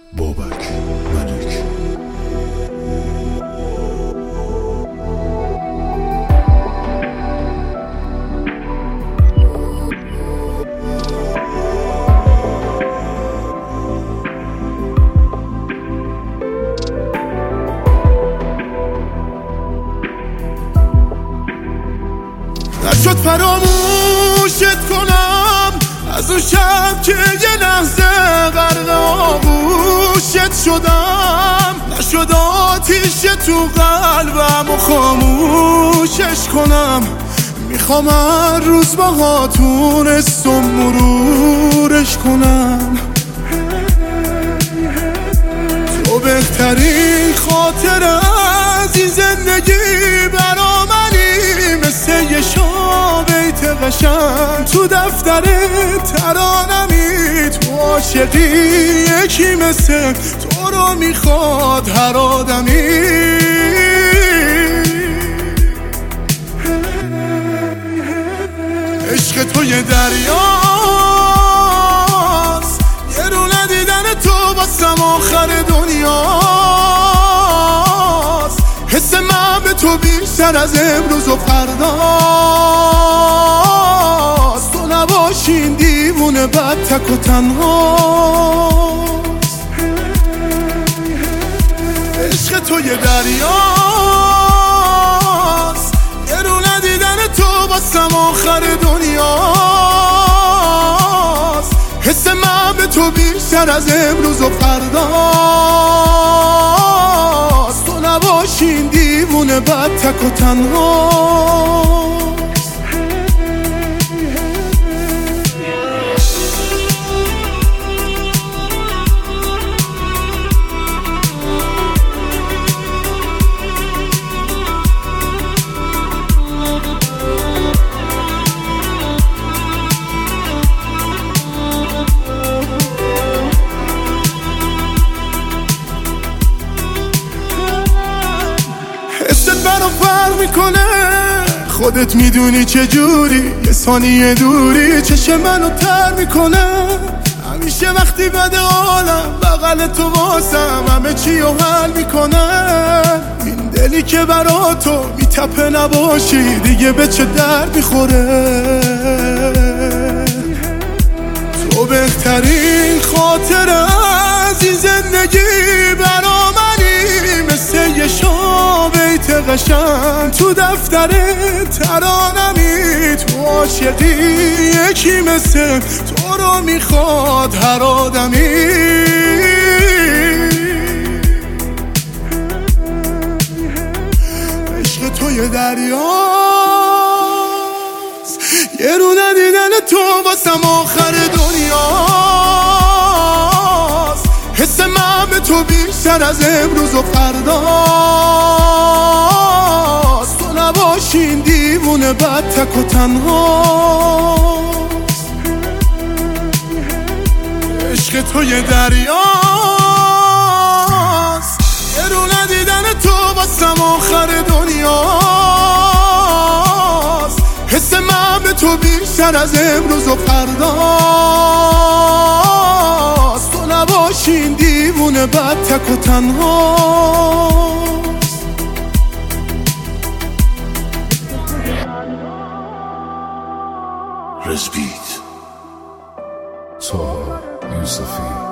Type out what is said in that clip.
بابک ملک. نشد فراموشت کنم از اون شب که یه لحظه غرق آغوشت شدم، نشد آتیش تو قلبم و خاموشش کنم. میخوام هر روز باهاتون استم مرورش کنم. تو بهترین خاطر از این زندگی برا منی، مثل یه بیت قشنگ تو دفتر ترانمی. تو عاشقی یکی مثل تو رو میخواد هر آدمی. عشق تو یه دریاست، یه رو ندیدن تو واسم آخر دنیاست. حس من به تو بیشتر از امروز و فرداست. تو نباشین دیوونه بد تک و تنهاست. عشق تو یه دریاست، یه رو ندیدن تو واسم آخر دنیاست. حس من به تو بیشتر از امروز و فرداست. تو نباشین دیوونه بد تک و تنهاست. فرق میکنه خودت میدونی چجوری، یه ثانیه دوری چشم منو تر میکنه. همیشه وقتی بده حالم بغل تو واسم همه چی رو حل میکنه. این دلی که برا تو میتپه نباشی دیگه به چه درد میخوره. تو بهترین خاطر از این زندگی برا منی، مثل یه بیت قشنگ تو دفتر ترانمی. تو عاشقی یکی مثل تو رو میخواد هر آدمی. عشق تو یه دریاست، یه رو ندیدن تو واسم آخر دنیاست. حس من به تو بیشتر از امروز و فرداست. تو نباشین دیوونه بد تک و تنهاست. عشق تو یه دریاست، یه رو ندیدن تو واسم آخر دنیاست. حس من به تو بیشتر از امروز و فرداست. تو نباشین دیوونه بد تک و تنهاست. رزبیت تا یوسفی.